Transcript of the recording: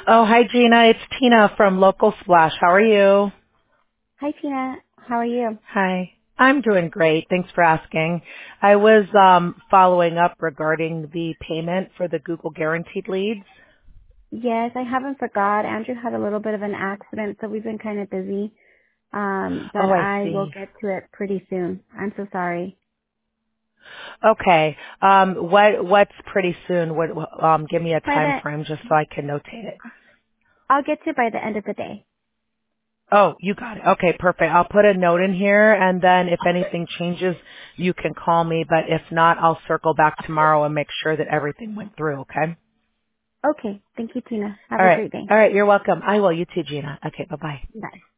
Oh, hi Gina. It's Tina from Local Splash. How are you? Hi, Tina. How are you? Hi. I'm doing great. Thanks for asking. I was following up regarding the payment for the Google Guaranteed Leads. Yes, I haven't forgot. Andrew had a little bit of an accident, so we've been kind of busy. But Oh, I I will see. get to it pretty soon. I'm so sorry. Okay. What's pretty soon? Give me a By time the, frame just so I can notate it. I'll get to it by the end of the day. Oh, you got it. Okay, perfect. I'll put a note in here, and then if anything changes, you can call me. But if not, I'll circle back tomorrow and make sure that everything went through. Okay. Okay. Thank you, Tina. Have All a right. great day. All right. You're welcome. I will. You too, Gina. Okay. Bye-bye. Bye.